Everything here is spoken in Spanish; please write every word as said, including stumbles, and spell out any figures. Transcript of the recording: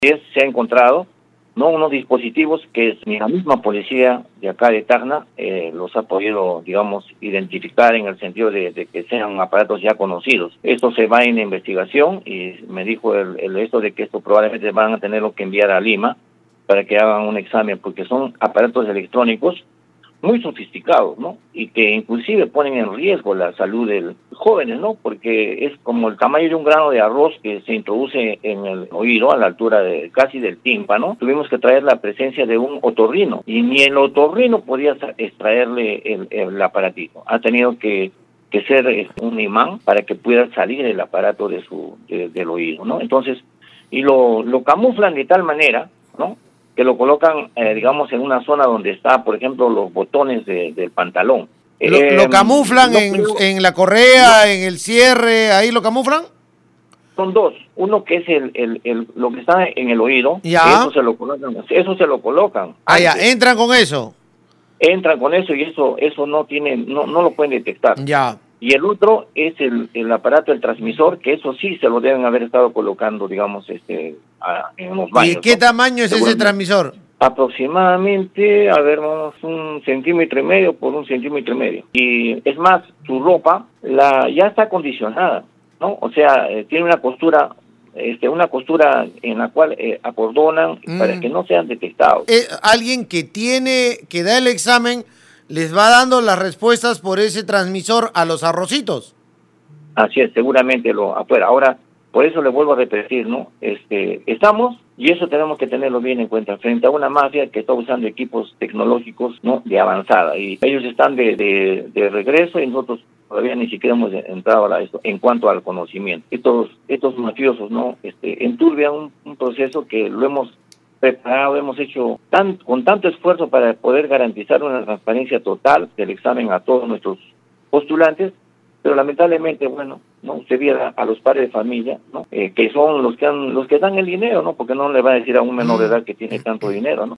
Se ha encontrado, ¿no?, unos dispositivos que ni la misma policía de acá de Tacna eh, los ha podido, digamos, identificar en el sentido de, de que sean aparatos ya conocidos. Esto se va en investigación y me dijo el, el esto de que esto probablemente van a tenerlo que enviar a Lima para que hagan un examen, porque son aparatos electrónicos muy sofisticados, ¿no? Y que inclusive ponen en riesgo la salud de los jóvenes, ¿no? Porque es como el tamaño de un grano de arroz que se introduce en el oído a la altura de casi del tímpano. Tuvimos que traer la presencia de un otorrino y ni el otorrino podía extraerle el, el aparatito. Ha tenido que que ser un imán para que pueda salir el aparato de su de, del oído, ¿no? Entonces, y lo lo camuflan de tal manera, ¿no?, que lo colocan, eh, digamos, en una zona donde está, por ejemplo, los botones de, del pantalón. ¿Lo, eh, lo camuflan no, en, pero, en la correa, no, en el cierre, ahí lo camuflan? Son dos. Uno que es el, el, el lo que está en el oído, ya. Eso se lo colocan, eso se lo colocan. Ah, ya, entran con eso. Entran con eso y eso eso no tiene, no, no lo pueden detectar. Ya. Y el otro es el, el aparato, el transmisor, que eso sí se lo deben haber estado colocando, digamos, este, a, en los baños. ¿Y qué ¿no? tamaño es ese transmisor? Aproximadamente, a ver, vamos, un centímetro y medio por un centímetro y medio. Y es más, su ropa la ya está acondicionada, ¿no? O sea, eh, tiene una costura, este, una costura en la cual eh, acordonan mm. para que no sean detectados. Eh, alguien que tiene, que da el examen, les va dando las respuestas por ese transmisor a los arrocitos. Así es, seguramente lo afuera. Ahora, por eso le vuelvo a repetir, ¿no? Este, estamos, y eso tenemos que tenerlo bien en cuenta, frente a una mafia que está usando equipos tecnológicos, ¿no?, de avanzada. Y ellos están de, de, de regreso y nosotros todavía ni siquiera hemos entrado a esto en cuanto al conocimiento. Estos, estos mafiosos, ¿no?, este, enturbian un, un proceso que lo hemos preparado, hemos hecho tan, con tanto esfuerzo para poder garantizar una transparencia total del examen a todos nuestros postulantes, pero lamentablemente, bueno, no se viera a los padres de familia, ¿no?, eh, que son los que han, los que dan el dinero, ¿no?, porque no le va a decir a un menor de edad que tiene tanto dinero, ¿no?